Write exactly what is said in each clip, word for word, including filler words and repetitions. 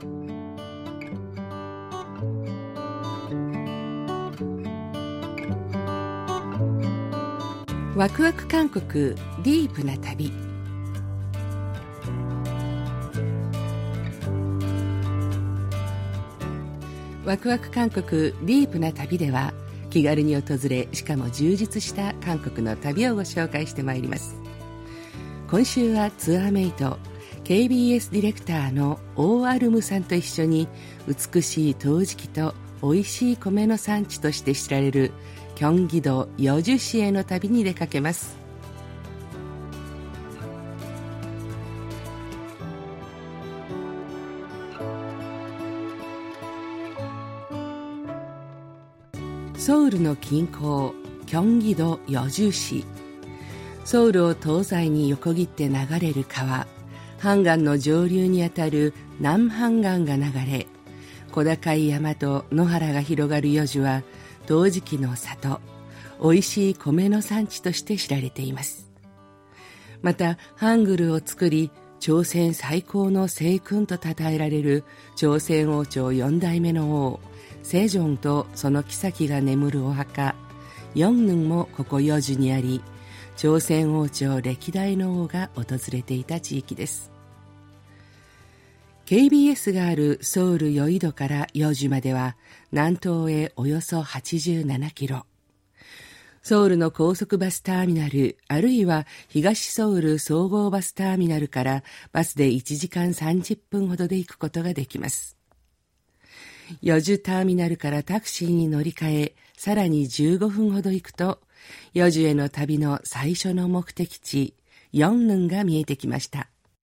ワクワク韓国ディープな旅。ワクワク韓国ディープな旅では、気軽に訪れ、しかも充実した韓国の旅をご紹介してまいります。今週はツアーメイト ケービーエス ディレクターのオーアルムさんと一緒に、美しい陶磁器と美味しい米の産地として知られるキョンギ道ヨジュ市への旅に出かけます。ソウルの近郊キョンギ道ヨジュ市。ソウルを東西に横切って流れる川、ハンガンの上流にあたる南ハンガンが流れ、小高い山と野原が広がるヨジュは陶磁器の里、美味しい米の産地として知られています。またハングルを作り、朝鮮最高の聖君と称えられる朝鮮王朝よん代目の王セジョンとその妃が眠るお墓ヨンヌンもここヨジュにあり、朝鮮王朝歴代の王が訪れていた地域です。ケービーエス があるソウルヨイドからヨジュまでは南東へおよそはちじゅうななキロ。ソウルの高速バスターミナル、あるいは東ソウル総合バスターミナルからバスでいちじかんさんじゅっぷんほどで行くことができます。ヨジュターミナルからタクシーに乗り換え、さらにじゅうごふんほど行くと、ヨジュへの旅の最初の目的地、ヨンヌンが見えてきました。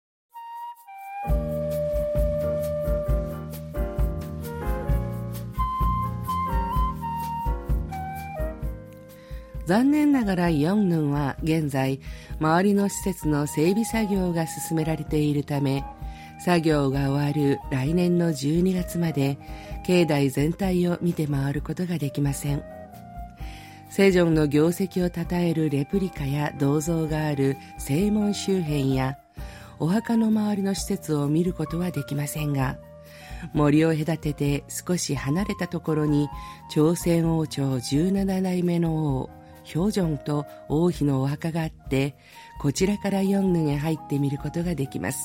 残念ながらヨンヌンは現在、周りの施設の整備作業が進められているため、作業が終わる来年のじゅうにがつまで境内全体を見て回ることができません。セジョンの業績を称えるレプリカや銅像がある正門周辺やお墓の周りの施設を見ることはできませんが、森を隔てて少し離れたところに朝鮮王朝じゅうなな代目の王ヒョジョンと王妃のお墓があって、こちらからヨンヌンへ入ってみることができます。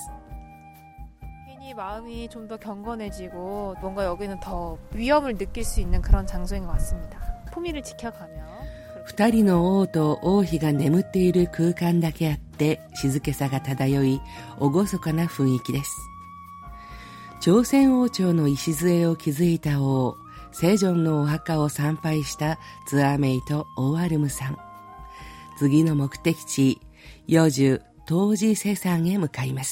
마음이 좀 더 경건해지고 뭔가 여기는 더 위험을 느낄 수 있는 그런 장소인 것 같습니다. 포미를 지켜가며 二人の王と王妃が眠っている空間だけあって静けさが漂い、厳かな雰囲気です。朝鮮王朝の礎を築いた王セジョンのお墓を参拝したツアーメイトオーアルムさん。次の目的地ヨジュ陶磁セ山へ向かいます。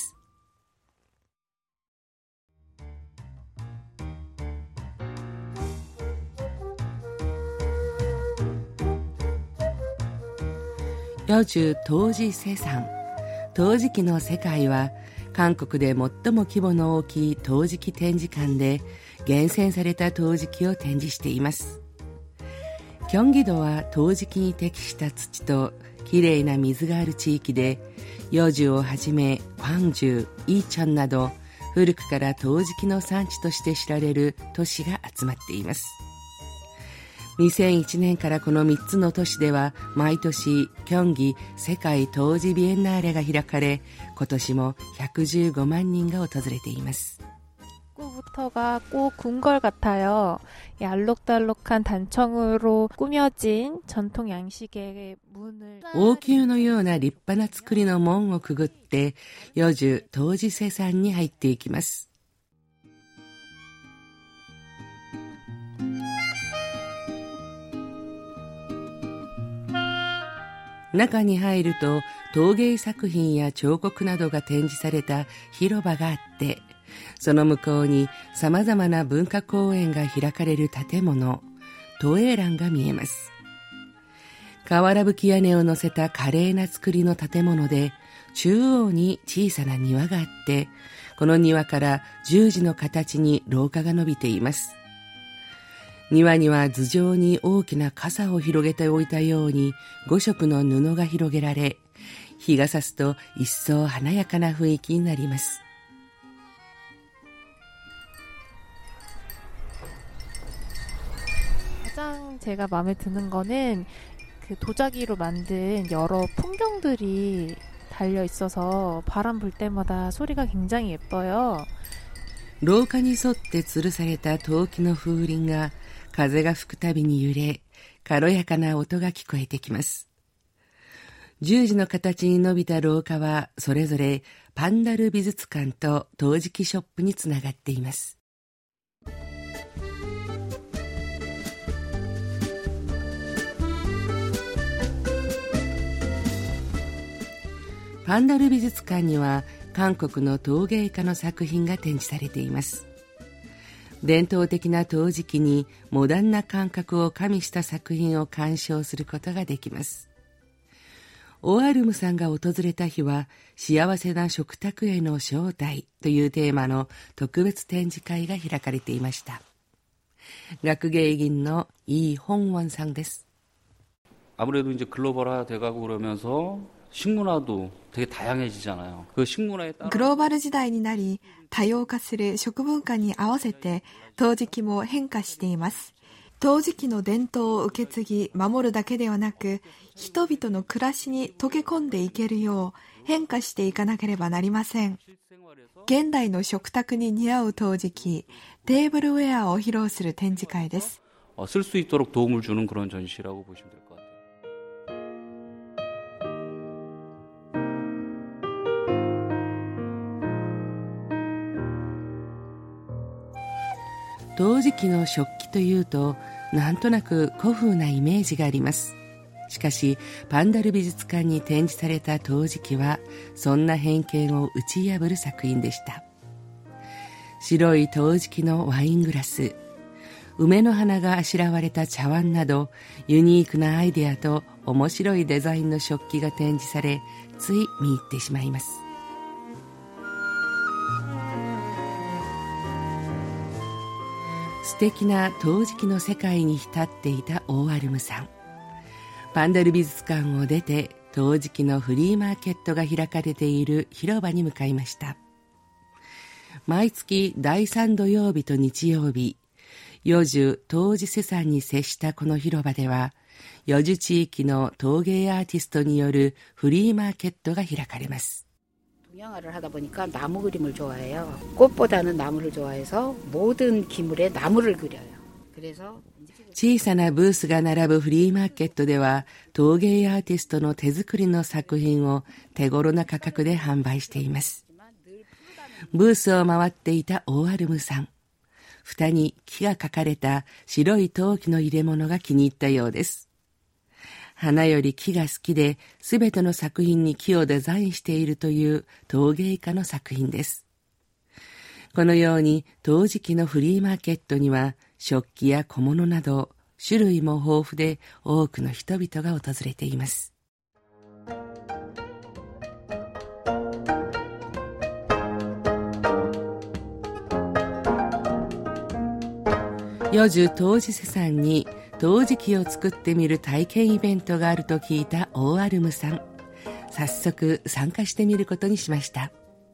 ヨジュ陶磁セ山。陶磁器の世界は韓国で最も規模の大きい陶磁器展示館で、厳選された陶磁器を展示しています。キョンギ道は陶磁器に適した土ときれいな水がある地域で、ヨジュをはじめクァンジュ、イチョンなど古くから陶磁器の産地として知られる都市が集まっています。にせんいちねんからこのみっつの都市では毎年キョンギ世界陶磁ビエンナーレが開かれ、今年もひゃくじゅうごまんにんが訪れています。 입구부터가 꼭 궁 걸 같아요. 알록달록한 단청으로 꾸며진 전통 양식의 문을 王宮のような立派な造りの門をくぐってヨジュ陶磁セ山に入っていきます。中に入ると陶芸作品や彫刻などが展示された広場があって、その向こうに様々な文化公園が開かれる建物、都営欄が見えます。瓦葺き屋根を乗せた華麗な造りの建物で、中央に小さな庭があって、この庭から十字の形に廊下が伸びています。庭には頭上に大きな傘を広げておいたようにご色の布が広げられ、日が差すと一層華やかな雰囲気になります。 가장 제가 마음에 드는 거는 그 도자기로 만든 여러 풍경들이 달려 있어서 바람 불 때마다 소리가 굉장히 예뻐요. 廊下に沿って吊るされた陶器の風鈴が風が吹くたびに揺れ、軽やかな音が聞こえてきます。十字の形に伸びた廊下はそれぞれパンダル美術館と陶磁器ショップにつながっています。パンダル美術館には韓国の陶芸家の作品が展示されています。伝統的な陶磁器にモダンな感覚を加味した作品を鑑賞することができます。オアルムさんが訪れた日は幸せな食卓への招待というテーマの特別展示会が開かれていました。学芸員のイ・ホンウォンさんです。 아무래도 이제 글로벌화 돼가고 그러면서 식문화도 되게 다양해지잖아요. 그 식문화에 따라 グローバル時代になり多様化する食文化に合わせて陶磁器も変化しています。陶磁器の伝統を受け継ぎ守るだけではなく、人々の暮らしに溶け込んでいけるよう変化していかなければなりません。現代の食卓に似合う陶磁器、テーブルウェアを披露する展示会です。 쓸 수 있도록 도움을 주는 그런 전시라고 보시면 될 것 같아요. 陶磁器の食器というとなんとなく古風なイメージがあります。しかしパンダル美術館に展示された陶磁器はそんな偏見を打ち破る作品でした。白い陶磁器のワイングラス、梅の花があしらわれた茶碗などユニークなアイデアと面白いデザインの食器が展示され、つい見入ってしまいます。素敵な陶磁器の世界に浸っていたオーアルムさん。パンダル美術館を出て陶磁器のフリーマーケットが開かれている広場に向かいました。毎月だいさん土曜日と日曜日、余樹陶磁セ山に接したこの広場では、余樹地域の陶芸アーティストによるフリーマーケットが開かれます。 동양화를 하다 보니까 나무 그림을 좋아해요. 꽃보다는 나무를 좋아해서 모든 기물에 나무를 그려요. 그래서 小さなブースが並ぶフリーマーケットでは陶芸アーティストの手作りの作品を手頃な価格で販売しています。ブースを回っていたオーアルムさん、蓋に木が描かれた白い陶器の入れ物が気に入ったようです。花より木が好きで、すべての作品に木をデザインしているという陶芸家の作品です。このように陶磁器のフリーマーケットには食器や小物など種類も豊富で多くの人々が訪れています。余樹陶磁セ山に陶磁器を作ってみる体験イベントがあると聞いたオーアルムさん、早速参加してみることにしました。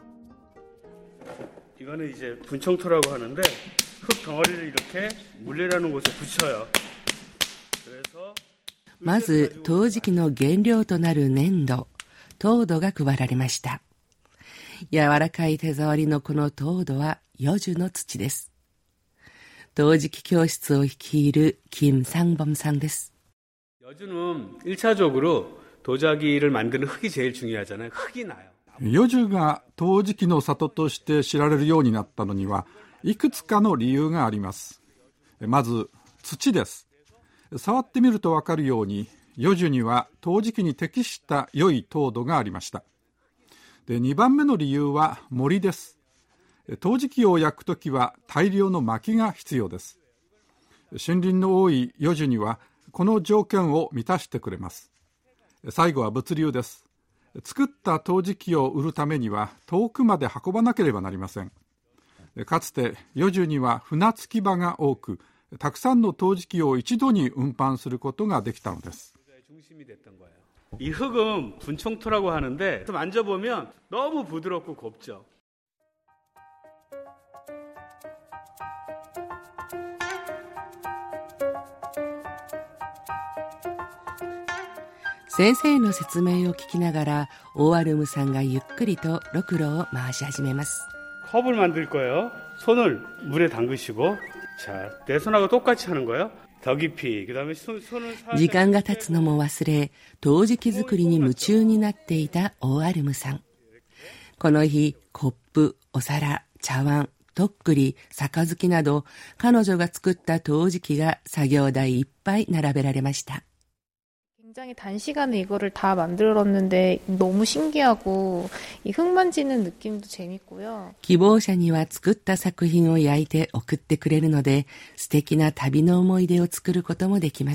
이거는 이제 분청토라고 하는데 흙 덩어리를 이렇게 물레라는 곳에 붙여요. 그래서 まず陶磁器の原料となる粘土、陶土が配られました。柔らかい手触りのこの陶土は余樹の土です。陶磁器教室を率いる김상범さんです。 여주는 일차적으로 도자기를 만드는 흙이 제일 중요하잖아요. 흙이 나요. 余樹が陶磁器の里として知られるようになったのにはいくつかの理由があります。まず土です。触ってみると分かるように余樹には陶磁器に適した良い陶土がありました。で、にばんめの理由は森です。陶磁器を焼くときは大量の薪が必要です。森林の多い余樹にはこの条件を満たしてくれます。最後は物流です。作った陶磁器を売るためには遠くまで運ばなければなりません。かつて余樹には船着き場が多く、たくさんの陶磁器を一度に運搬することができたのです。 이 흙은 분청토라고 하는데 만져보면 너무 부드럽고 곱죠. 先生の説明を聞きながらオーアルムさんがゆっくりとろくろを回し始めます。 컵을 만들 거예요. 손을 물에 담그시고, 자, 내 손하고 똑같이 하는 거예요. 더 깊이. 그다음에 손, 손을 時間が経つのも忘れ、陶磁器作りに夢中になっていたオーアルムさん。この日、コップ、お皿、茶碗、とっくり、杯など、彼女が作った陶磁器が作業台いっぱい並べられました。 굉장히 단시간에 이거를 다 만들었는데 너무 신기하고 이 흙 만지는 느낌도 재밌고요. 希望者には作った作品を焼いて送ってくれるので、素敵な旅の思い出を作ることもできます。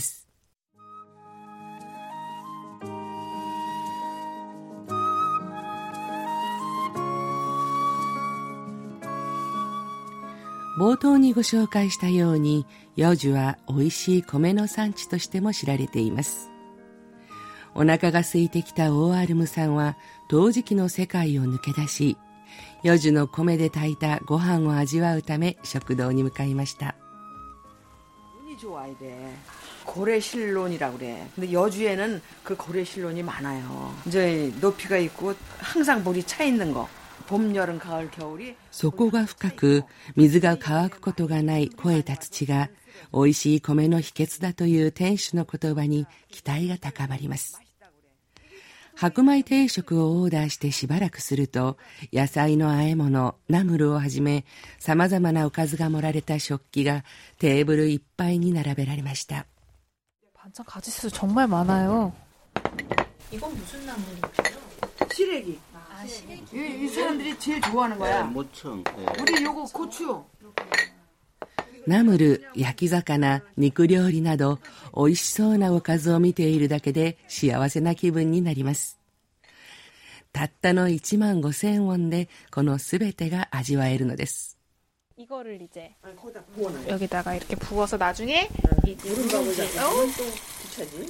冒頭にご紹介したように、ヨジュは美味しい米の産地としても知られています。お腹が空いてきたオーアルムさんは陶磁器の世界を抜け出し、ヨジュの米で炊いたご飯を味わうため食堂に向かいました。 운이 좋아야 돼. 고래실론이라고 그래. 근데 여주에는 그 고래실론이 많아요. 이제 높이가 있고 항상 물이 차 있는 거. 봄, 여름, 가을, 겨울이 底が深く水が乾くことがない肥えた土が美味しい米の秘訣だという店主の言葉に期待が高まります。白米定食をオーダーしてしばらくすると、野菜の和え物、ナムルをはじめ様々なおかずが盛られた食器がテーブルいっぱいに並べられました。 반찬 가지수 정말 많아요. 이건 무슨 나물인가요? 시래기. 아, 시래기. 이, 이 사람들이 제일 좋아하는 거야. 네, 모청. 네. 우리 요거 고추. ナムル、焼き魚、肉料理など美味しそうなおかずを見ているだけで幸せな気分になります。たったのいちまんごせんウォンでこのすべてが味わえるのです。 이거를 이제 여기다가 이렇게 부어서 나중에 이 누룽지 붙여지.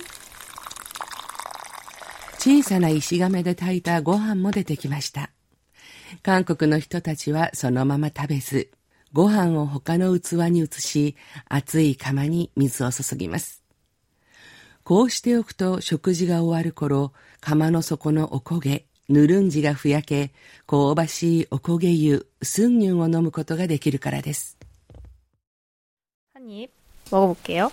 小さな石亀で炊いたご飯も出てきました。韓国の人たちはそのまま食べず、ご飯を他の器に移し、熱い釜に水を注ぎます。こうしておくと食事が終わる頃、釜の底のおこげ、ヌルンジがふやけ、香ばしいおこげ湯、スンニュンを飲むことができるからです。 한 입 먹어볼게요.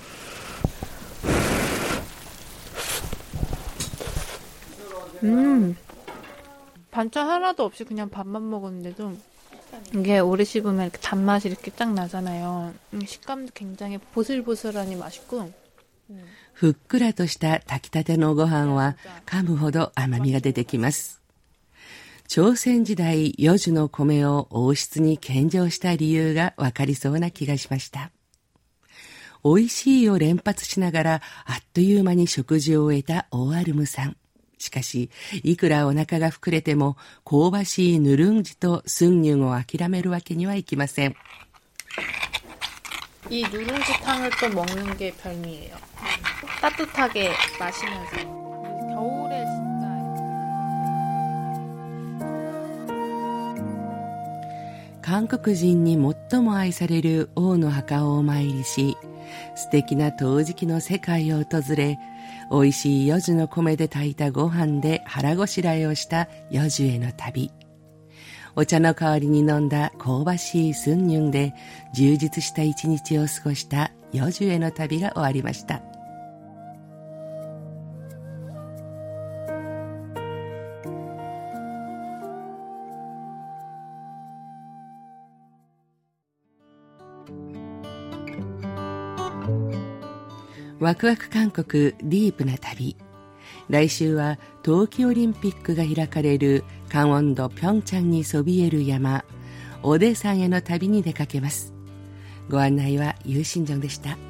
음, 반찬 하나도 없이 그냥 밥만 먹었는데도 이게 오래 씹으면 이렇게 단맛이 이렇게 쫙 나잖아요. 음, 식감도 굉장히 보슬보슬하니 맛있고. ふっくらとした炊きたてのご飯は噛むほど甘みが出てきます。朝鮮時代、ヨジュの米を王室に献上した理由がわかりそうな気がしました。美味しいを連発しながらあっという間に食事を終えたオーアルムさん。しかし、いくらお腹が膨れても香ばしいヌルンジとスンニュンを諦めるわけにはいきません。 이 누룽지탕을 또 먹는 게 별미예요. 따뜻하게 마시면서 겨울에 진짜. 韓国人に最も愛される王の墓をお参りし、素敵な陶磁器の世界を訪れ、美味しいヨジュの米で炊いたご飯で腹ごしらえをしたヨジュへの旅。お茶の代わりに飲んだ香ばしいスンニュンで充実した一日を過ごしたヨジュへの旅が終わりました。ワクワク韓国ディープな旅。来週は冬季オリンピックが開かれるカンウォンドピョンチャンにそびえる山、オデ山への旅に出かけます。ご案内はユーシンジョンでした。